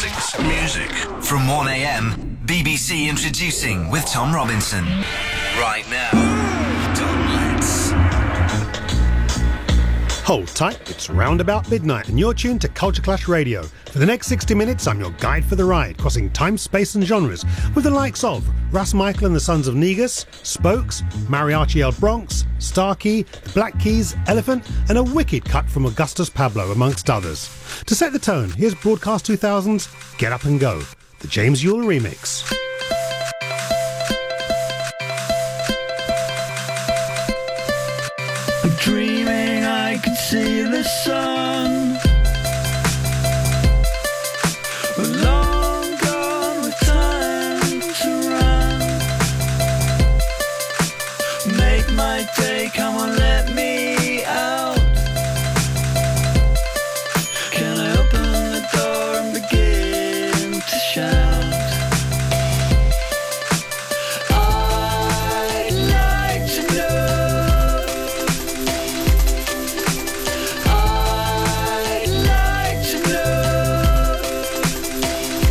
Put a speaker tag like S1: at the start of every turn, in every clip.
S1: classics, music.
S2: From 1am, BBC Introducing with Tom Robinson. Right now, Tom Letts.
S3: Hold tight, it's round about midnight and you're tuned to Culture Clash Radio. For the next 60 minutes, I'm your guide for the ride, crossing time, space and genres, with the likes of Ras Michael and the Sons of Negus, Spokes, Mariachi El Bronx, Starkey, the Black Keys, Elephant and a wicked cut from Augustus Pablo, amongst others. To set the tone, here's Broadcast 2000's Get Up and Go, the James Yule remix.
S4: I'm dreaming I can see the sun. We're long gone with time to run. Make my day, come on, let me out. Can I open the door and begin to shout? I'd like to know. I'd like to know.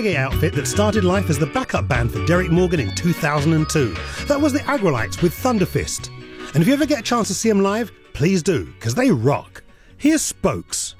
S3: reggae outfit that started life as the backup band for Derek Morgan in 2002. That was the Aggrolites with Thunderfist. And if you ever get a chance to see them live, please do, because they rock. Here's Spokes.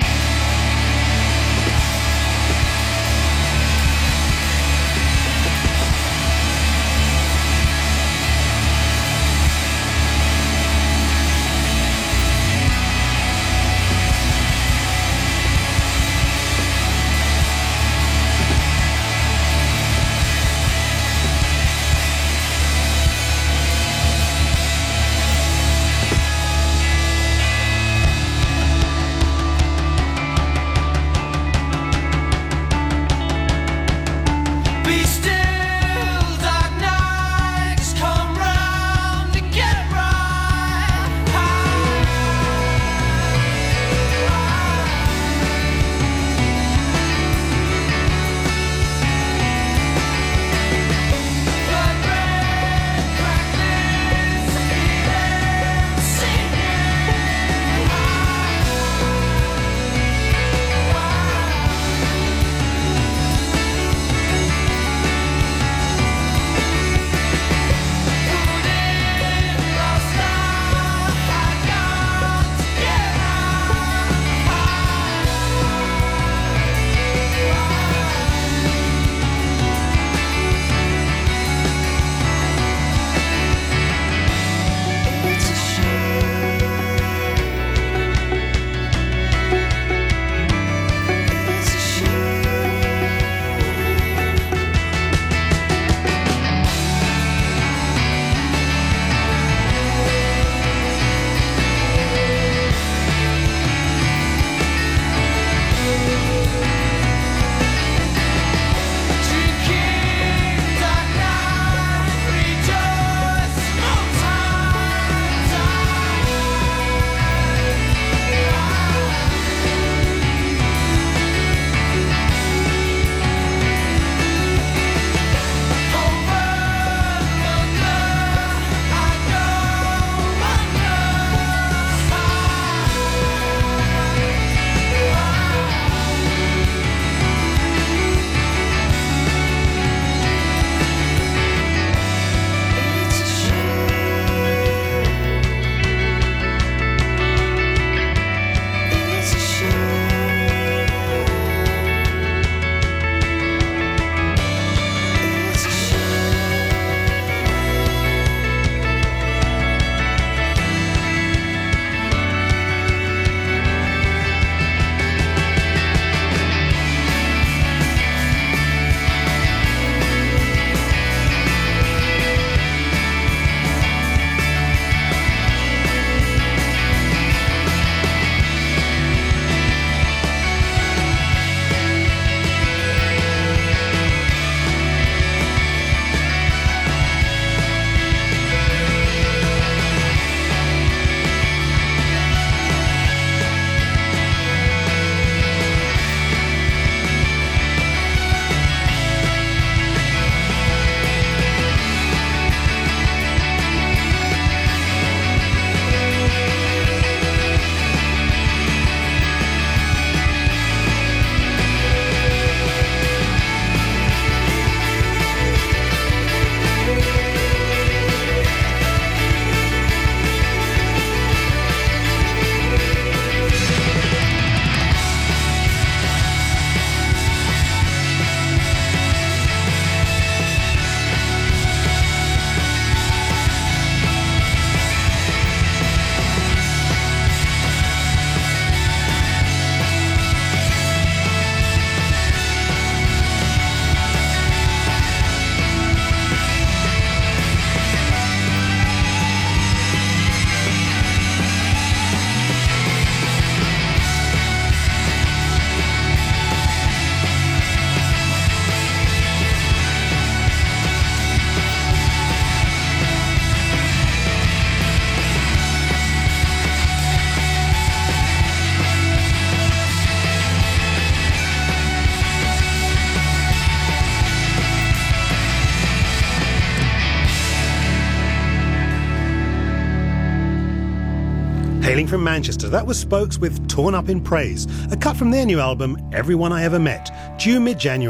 S3: Hailing from Manchester, that was Spokes with Torn Up in Praise, a cut from their new album, Everyone I Ever Met, due mid-January.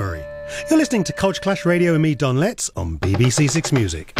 S3: You're listening to Culture Clash Radio and me, Don Letts, on BBC Six Music.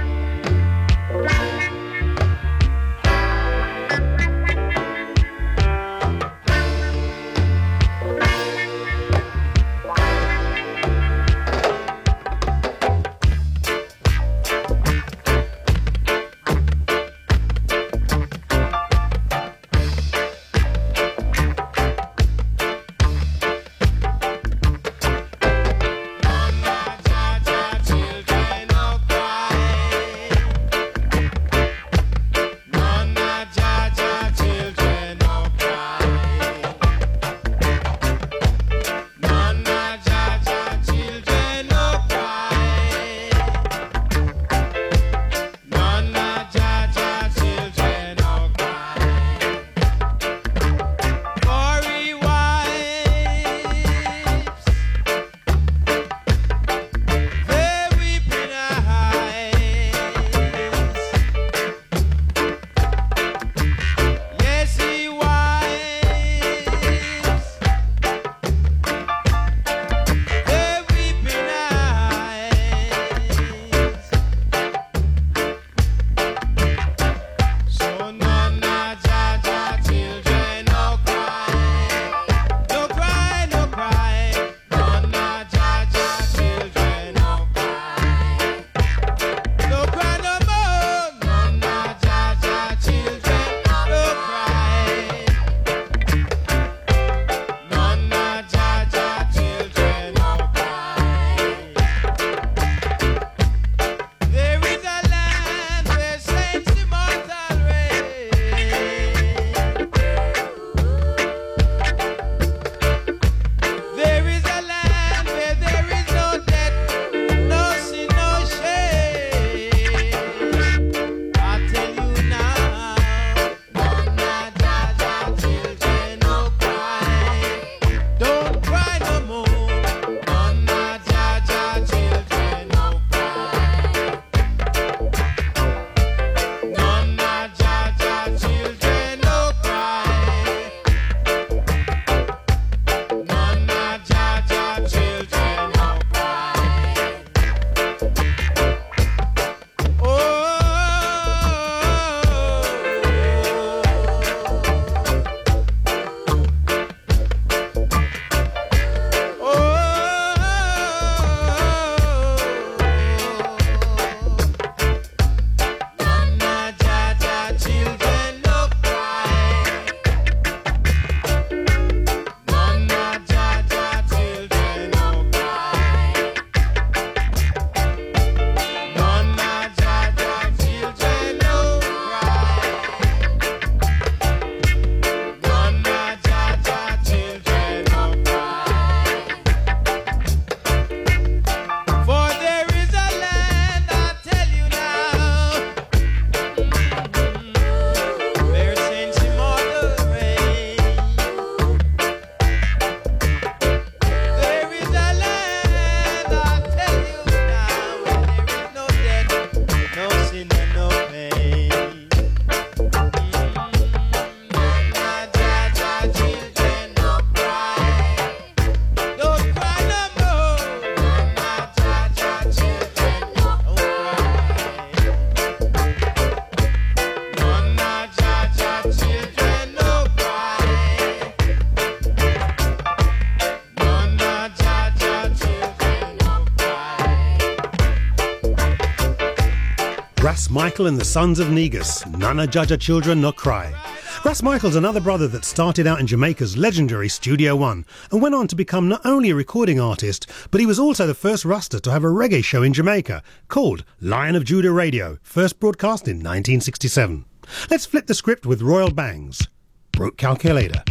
S3: Ras Michael and the Sons of Negus, Nana Jaja Children No Cry. Ras Michael's another brother that started out in Jamaica's legendary Studio One and went on to become not only a recording artist, but he was also the first Rasta to have a reggae show in Jamaica called Lion of Judah Radio, first broadcast in 1967. Let's flip the script with Royal Bangs. Broke Calculator.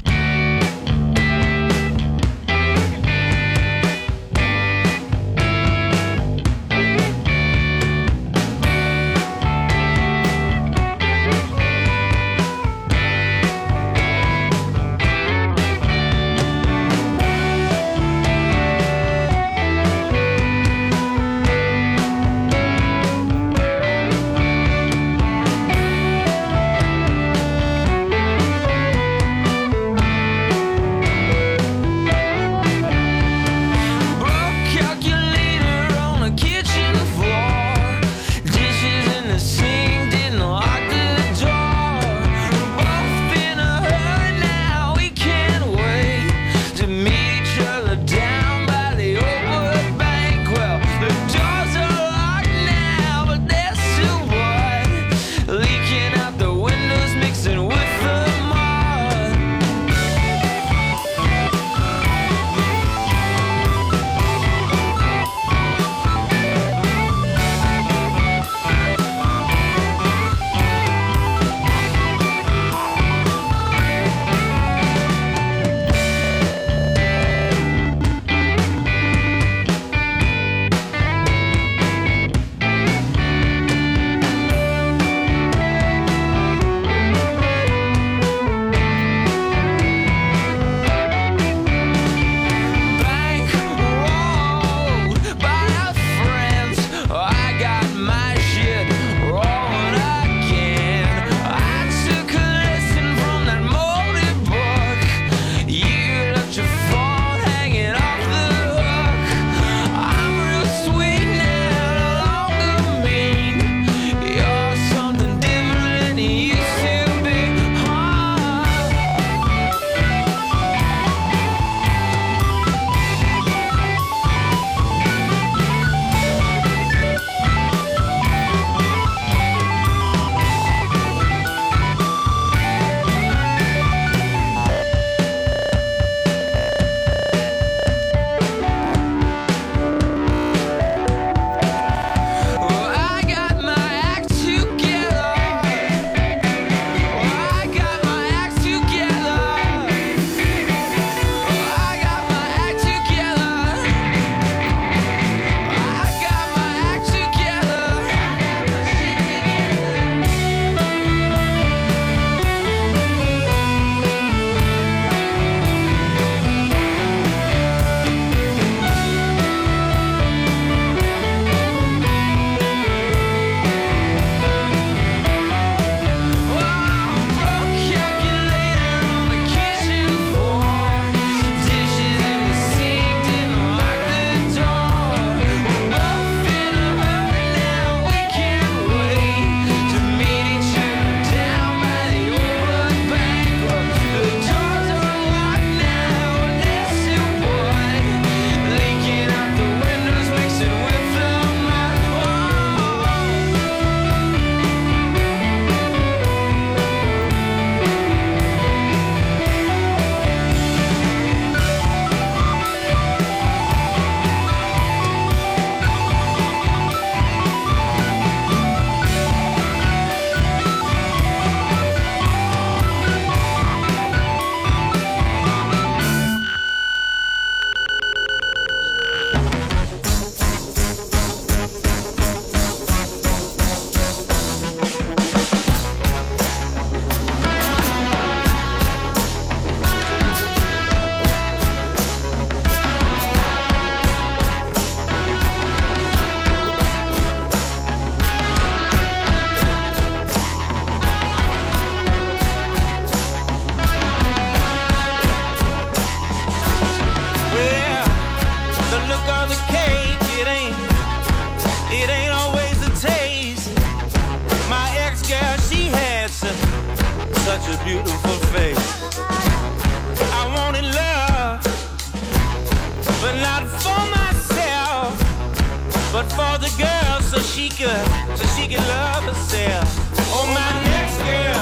S4: such a beautiful face. I wanted love, but not for myself, but for the girl, so she could love herself. Oh, my next girl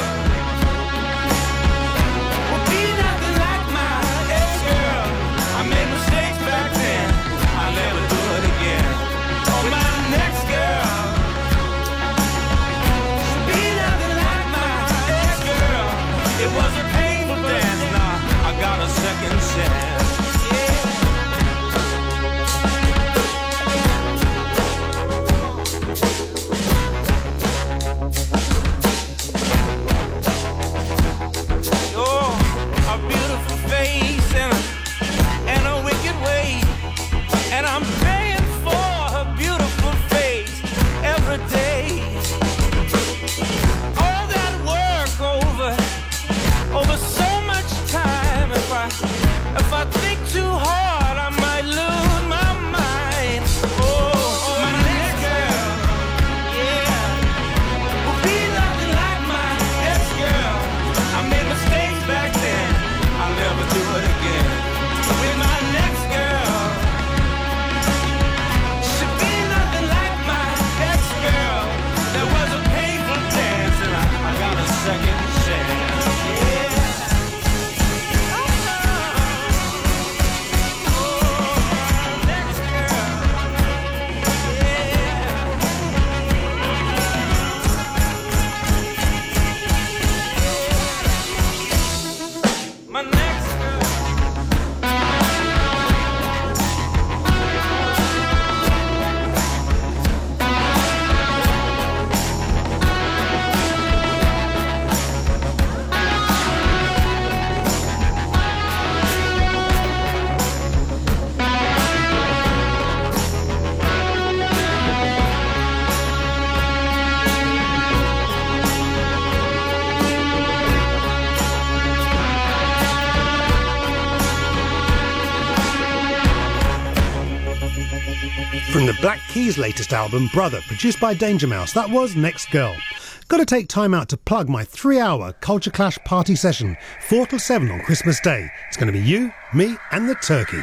S4: will be nothing like my ex-girl. I made mistakes back then, I'll never do it again. Oh, my next girl will be nothing like my ex-girl. It was a painful dance, now I got a second chance. If I think too hard, I might lose my mind. Oh, my next girl, yeah, will be nothing like my ex-girl. I made mistakes back then, I'll never do it again. With my next girl, she'll be nothing like my ex-girl. There was a painful dance and I got a second chance. Yeah.
S3: From the Black Keys' latest album, Brother, produced by Danger Mouse, that was Next Girl. Got to take time out to plug my 3-hour Culture Clash party session, 4 till 7 on Christmas Day. It's going to be you, me and the turkey.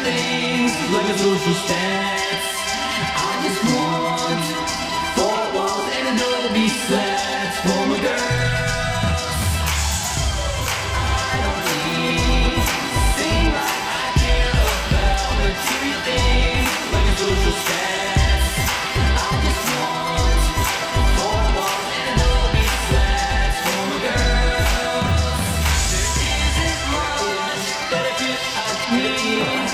S1: things like a social stance. I just want 4 walls and Adobe slats for my girls. I don't need to sing like I care about material things like a social stance. I just want 4 walls and Adobe slats for my girls. There isn't much that I could need.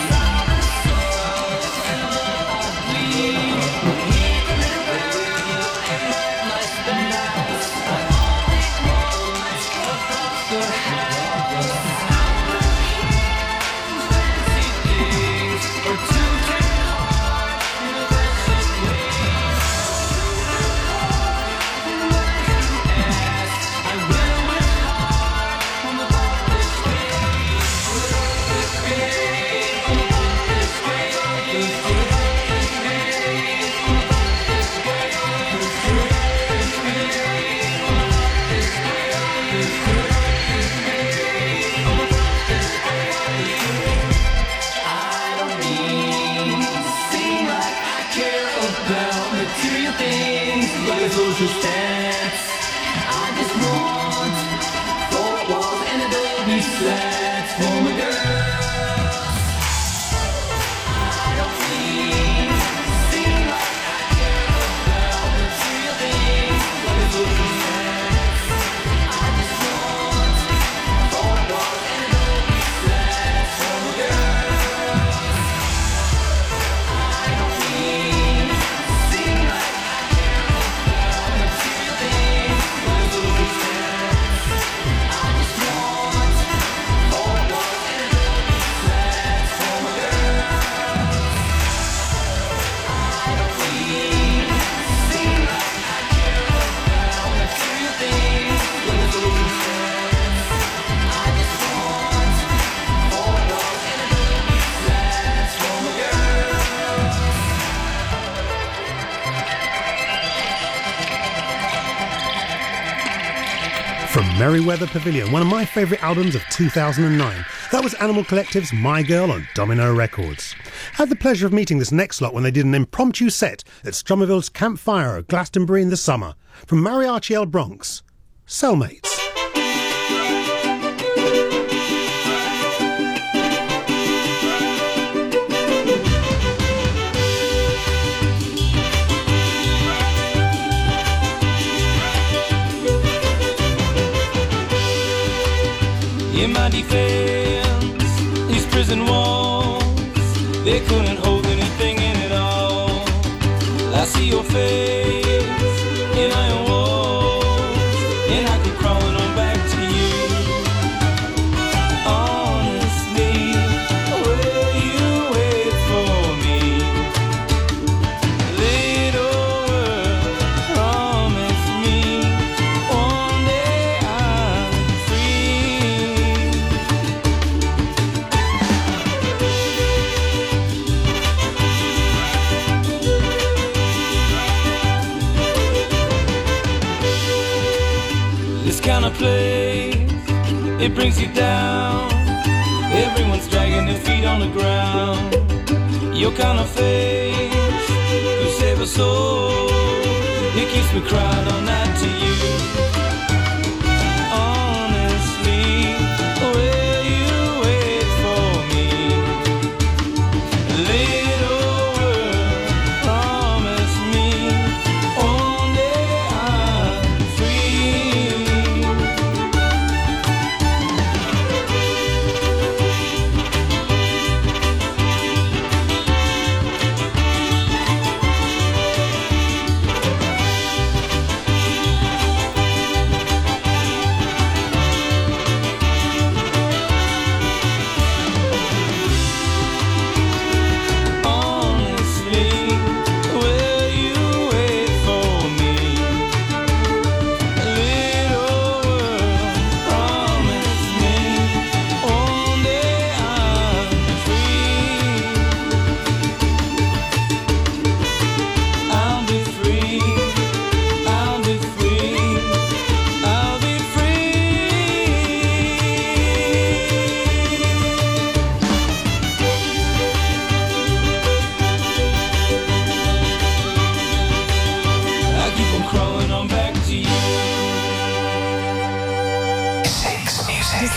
S1: Social stance. I just want 4 walls and Adobe slats for my girls. I don't need to sing like I care about material things like a social stance. I just want 4 walls and Adobe slats for my girls. I don't need to sing like
S3: From Merriweather Pavilion, one of my favourite albums of 2009. That was Animal Collective's My Girl on Domino Records. I had the pleasure of meeting this next lot when they did an impromptu set at Stromerville's Campfire at Glastonbury in the summer. From Mariachi El Bronx, Cellmates.
S4: In my defense, these prison walls, they couldn't hold anything in it all. I see your face in iron walls, and I keep crawling on back to you. Honestly, will you wait for me? Little world, promise me one day I'm free. This kind of place, it brings you down. Everyone's dragging their feet on the ground. Your kind of face could save a soul. It keeps me crying all night to you. Honestly, will you wait for me? Little world, promise me one day I'm free.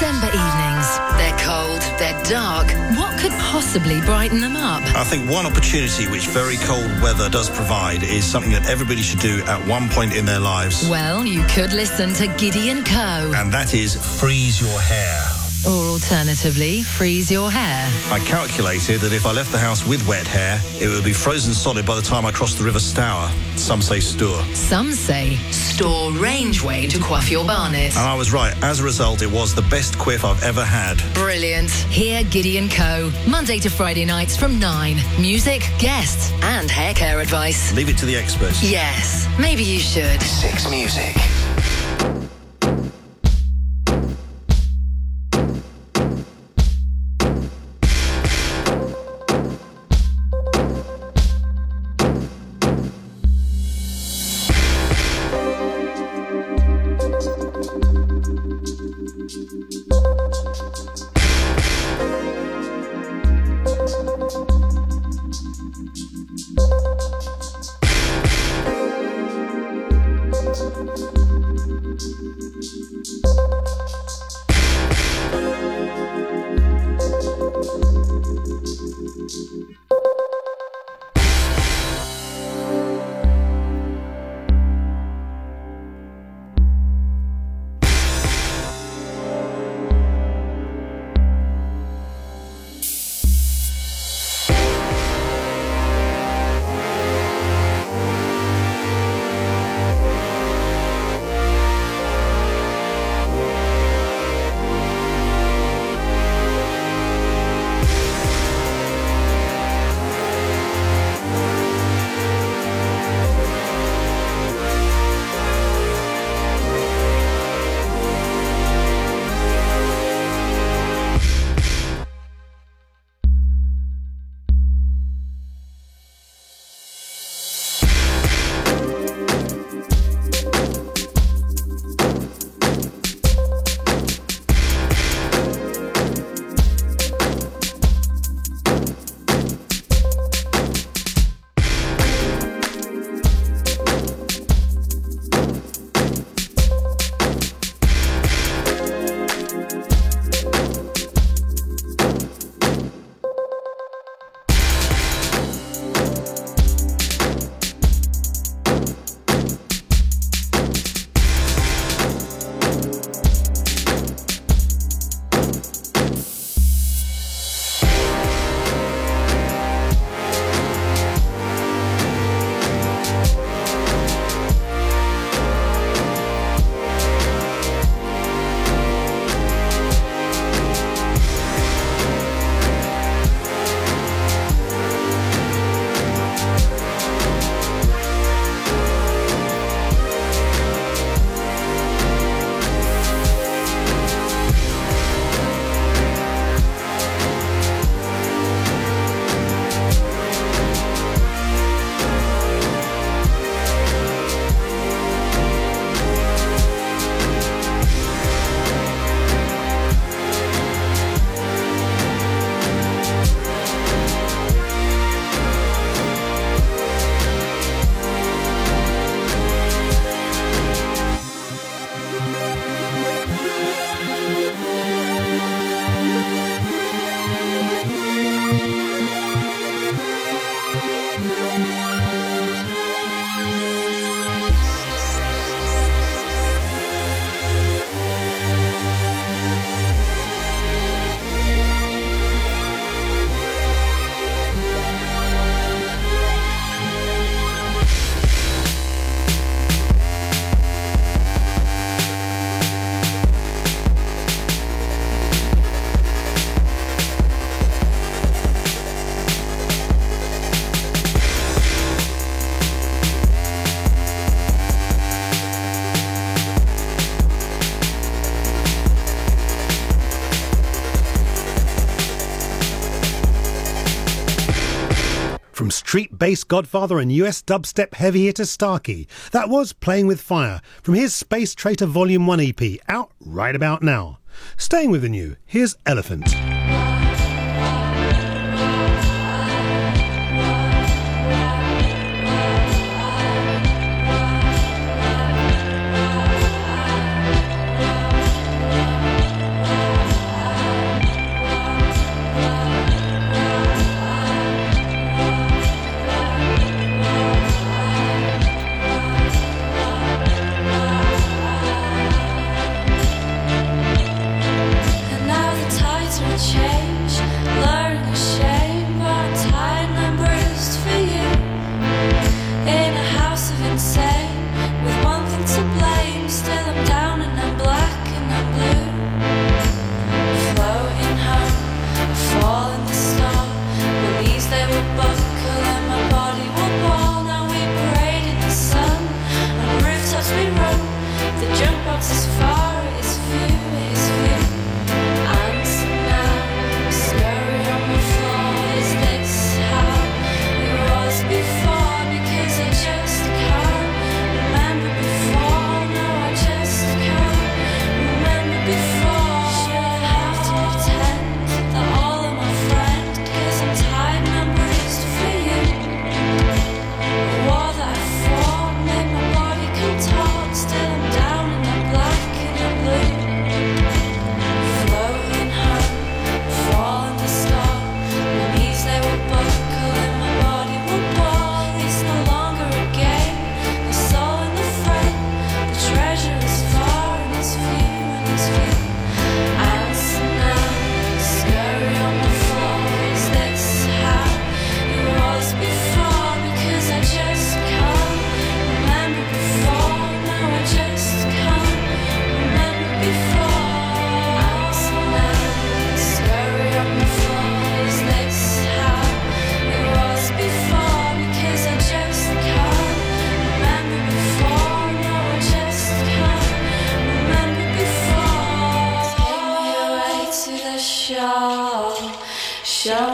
S5: December evenings. They're cold, they're dark. What could possibly brighten them up?
S6: I think one opportunity which very cold weather does provide is something that everybody should do at one point in their lives.
S5: Well, you could listen to Giddy & Co.
S6: And that is freeze your hair.
S5: Or alternatively, freeze your hair.
S6: I calculated that if I left the house with wet hair, it would be frozen solid by the time I crossed the River Stour. Some say Stour.
S5: Some say Store Rangeway to coif your barnet.
S6: And I was right. As a result, it was the best quiff I've ever had.
S5: Brilliant. Hear Giddy & Co. Monday to Friday nights from 9. Music, guests, and hair care advice.
S6: Leave it to the experts.
S5: Yes, maybe you should.
S2: 6 Music.
S3: From street bass godfather and US dubstep heavy hitter Starkey, that was Playing with Fire from his Space Traitor Volume 1 EP, out right about now. Staying with the new, here's Elephant.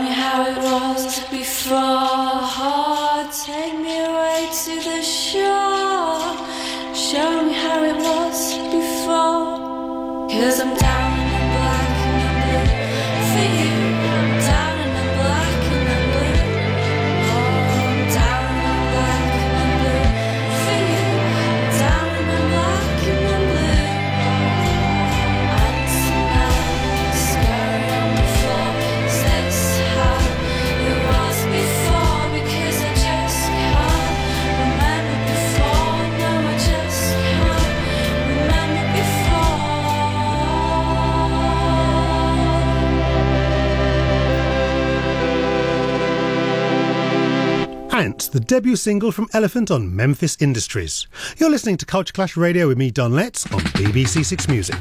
S7: me how it was before. Take me away to the shore. Show me how it was before. 'Cause I'm down in the black and the blue for you. Down in the black and the blue. Oh, I'm down in the black and the blue for you. Down in the black and the blue. And tonight, scary on the floor. Is this how it was before? Because I just can't remember before. No, I just can't remember before.
S3: Ants, the debut single from Elephant on Memphis Industries. You're listening to Culture Clash Radio with me, Don Letts, on BBC Six Music.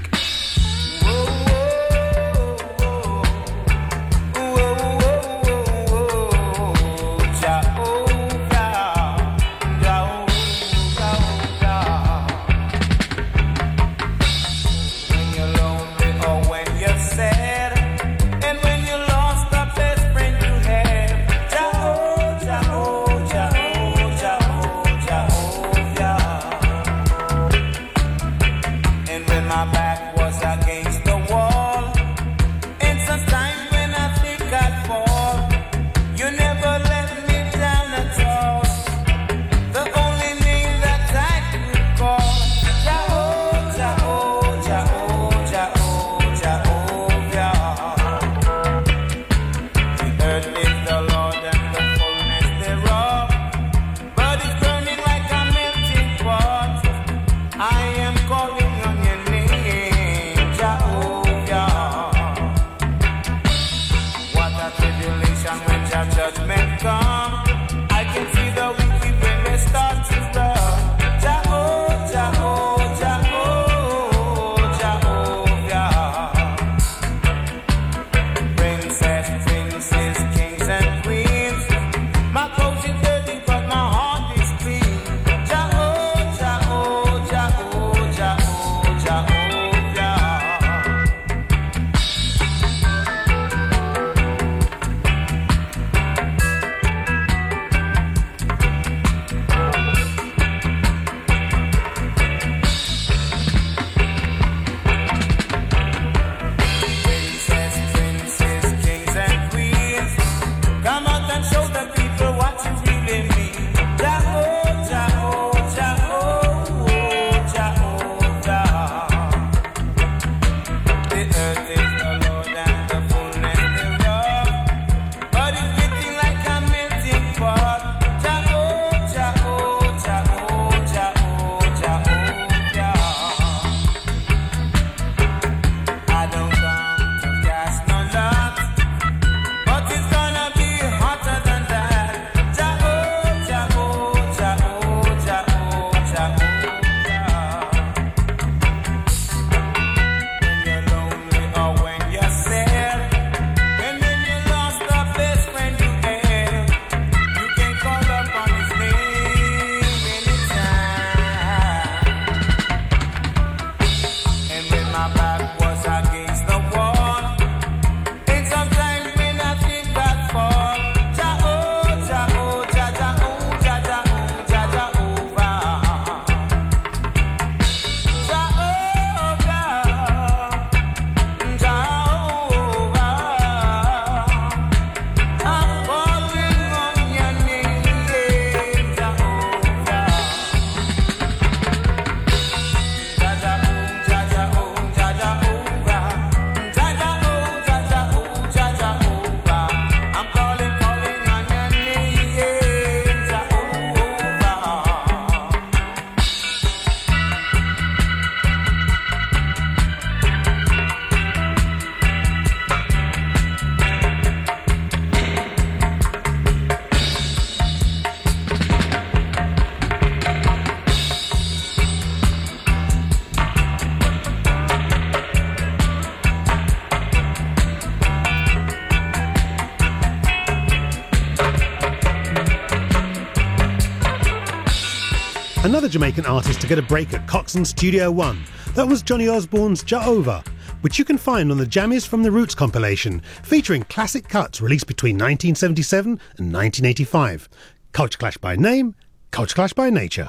S3: Another Jamaican artist to get a break at Coxsone Studio One. That was Johnny Osborne's Jehovah. which you can find on the Jammies from the Roots compilation, featuring classic cuts released between 1977 and 1985. Culture Clash by name, Culture Clash by nature.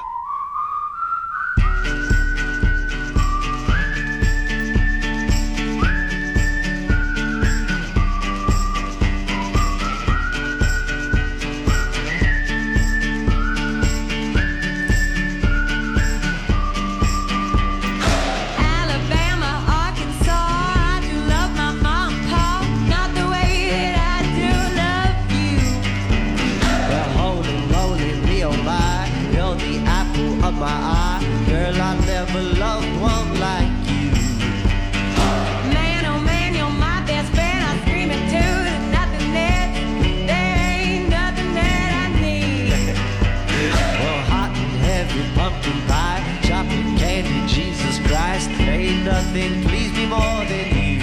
S8: Nothing please me more than you.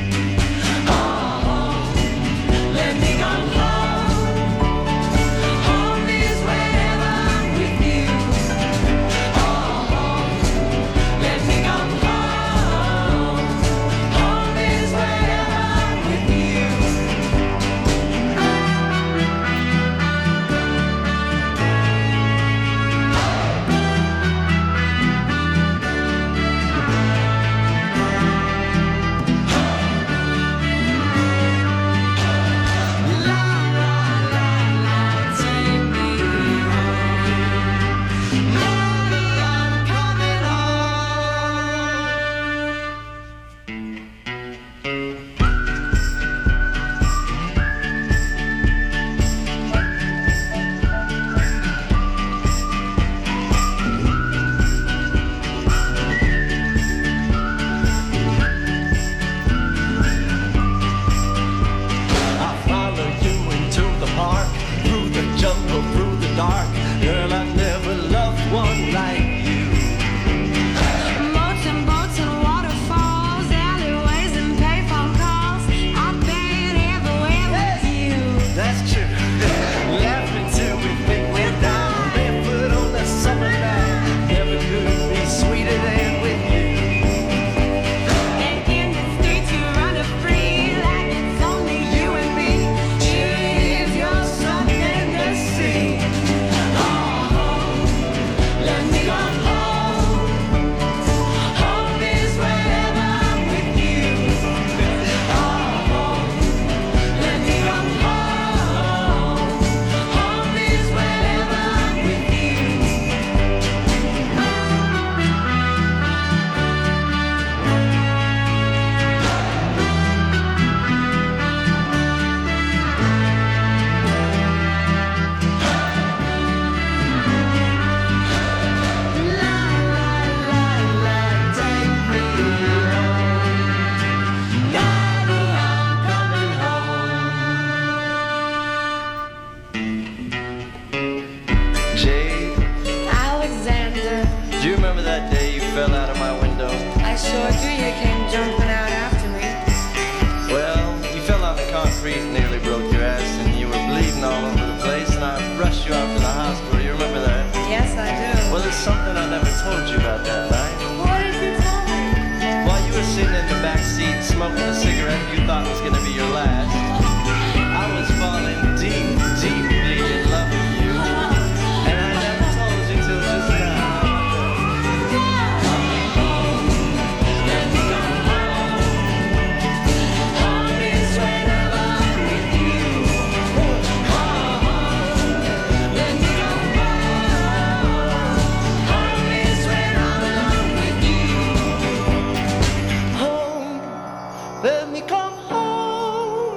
S8: Oh, let me go home. Home is wherever I'm with you. Oh, let me go home. Home is wherever I'm with you.
S9: Let me come home.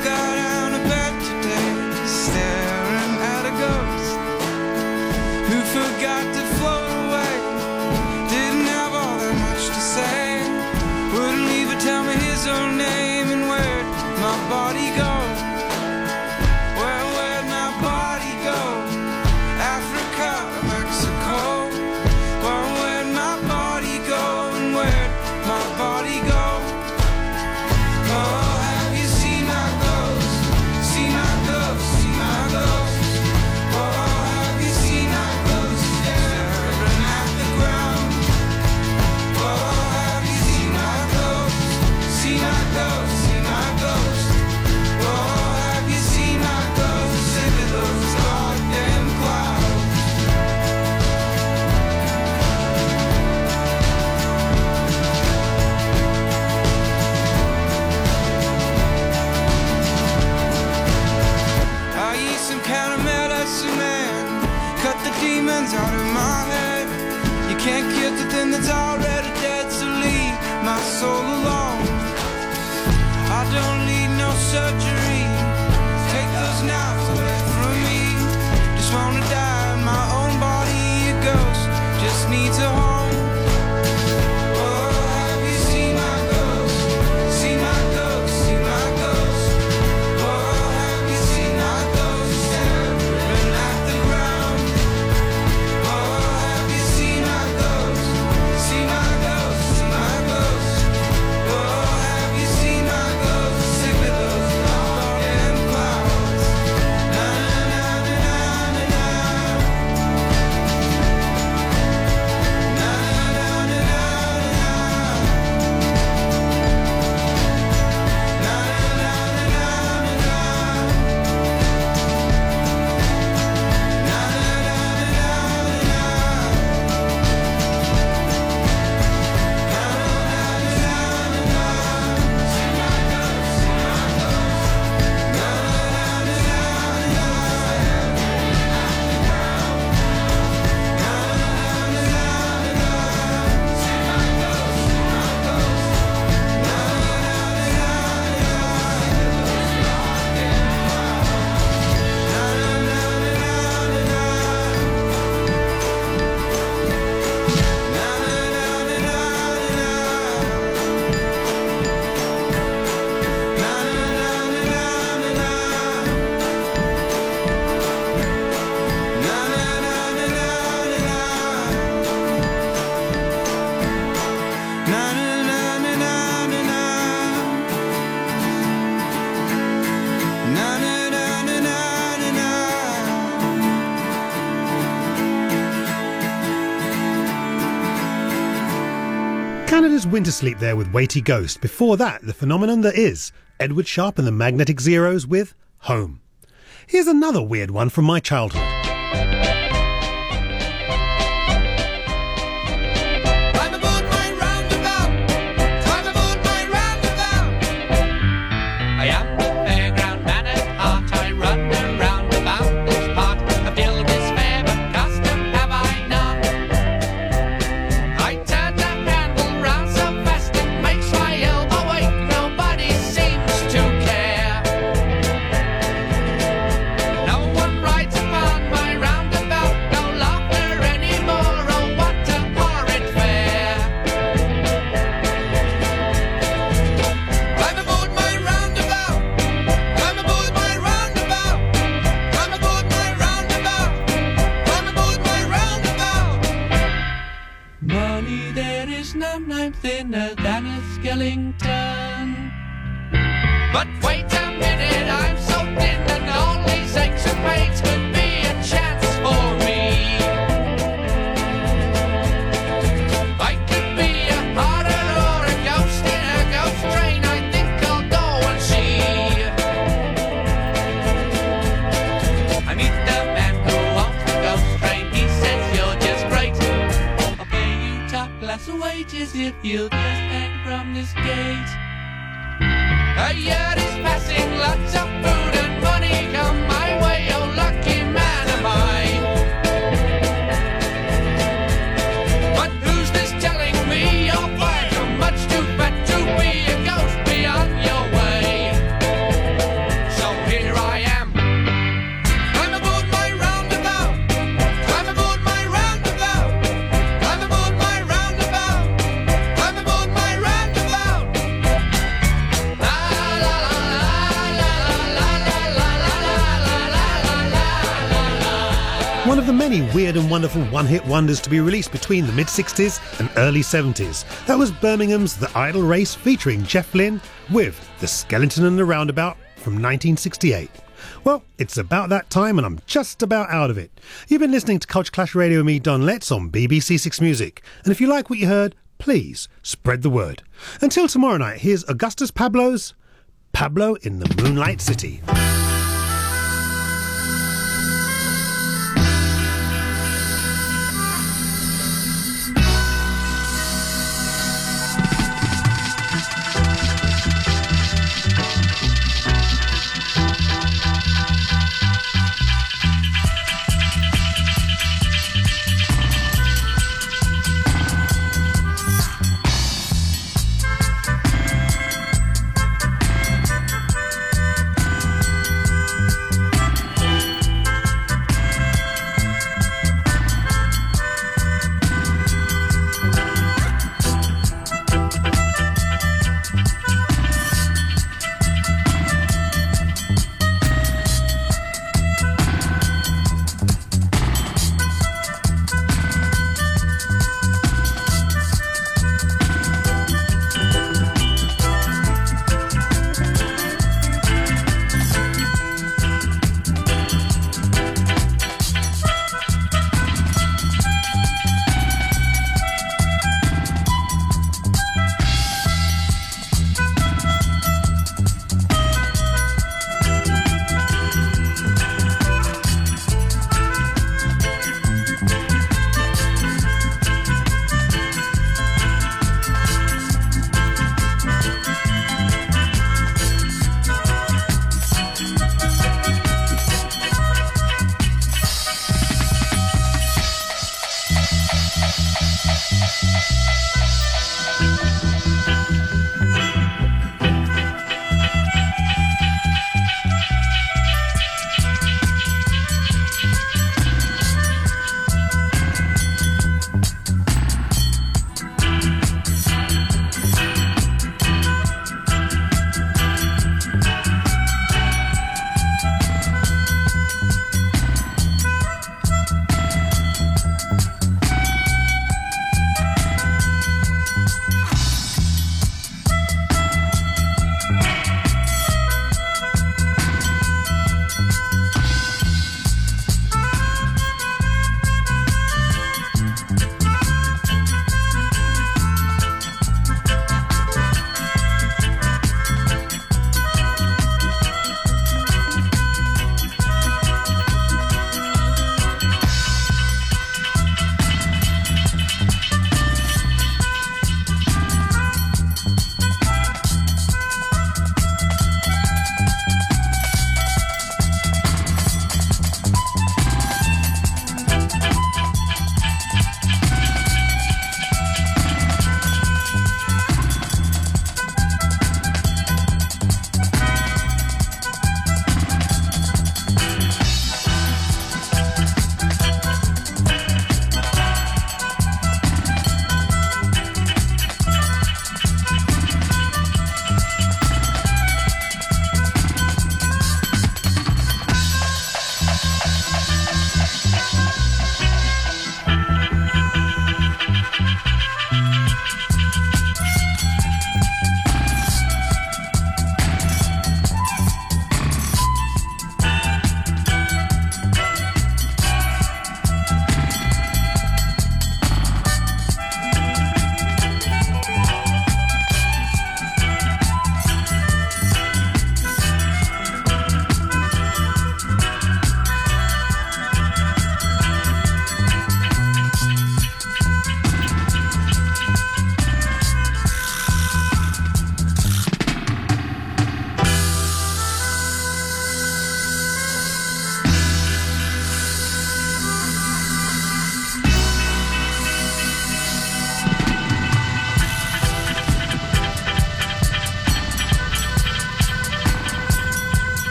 S4: got out of bed today, staring at a ghost who forgot to float away. Didn't have all that much to say, wouldn't even tell me his own name. And where'd my body go? Where'd my body go? Africa, Mexico. Where'd my body go? And where'd my body go? Oh, have you seen my ghost? See my ghost, see my ghost. Oh, have you seen my ghost staring at the ground? Oh, have you seen my ghost? See my ghost, see my ghost. Oh, have you seen my ghost? Sick of those goddamn clouds. I eat some kind of medicine, man. Cut the demons out of my head. You can't kill the thing that's already dead, so leave my soul alone. I don't need no surgery. Take those knives away from me. Just wanna die in my own body. A ghost just needs a home. Oh, have you seen my ghost? See my ghost, see my ghost. Oh, have you seen my ghost staring at the ground? Oh, have you seen my ghost? See my ghost, see my ghost. Oh, have you seen my ghost? Sick of those goddamn clouds. Na na na na na na. Na na na na na na. Na na na na na na. Na
S3: Canada's Winter Sleep there with Weighty Ghost. Before that, the phenomenon that is Edward Sharpe and the Magnetic Zeros with Home. Here's another weird one from my childhood.
S8: I'm aboard my roundabout. I'm aboard my roundabout. I am the fairground man at heart. I run around about this part. I've filled this fair, but custom have I not. I turn the handle round so fast it makes my elbow ache. Nobody seems to care. No one rides upon my roundabout. No laughter anymore. Oh, what a horrid fair. I'm aboard my roundabout. I'm aboard my roundabout. I'm aboard my roundabout. I'm aboard my roundabout. Money there is none. I'm thinner than a skeleton. But wait a minute, I'm so thin and all these aches and pains could be a chance for me. I could be a harlot or a ghost in a ghost train. I think I'll go and see. I meet the man who owns the ghost train. He says you're just great. I'll pay you top class wages if you'll just hang from this gate. A year is passing, lots of food and money come my way. Oh, lucky man am I. But who's this telling me you're far too much too fat to be a ghost? Be on your way.
S3: the many weird and wonderful one-hit wonders to be released between the mid-60s and early 70s. That was Birmingham's The Idle Race featuring Jeff Lynne with The Skeleton and the Roundabout from 1968. Well, it's about that time and I'm just about out of it. You've been listening to Culture Clash Radio with me, Don Letts, on BBC Six Music. And if you like what you heard, please spread the word. Until tomorrow night, here's Augustus Pablo's Pablo in the Moonlight City.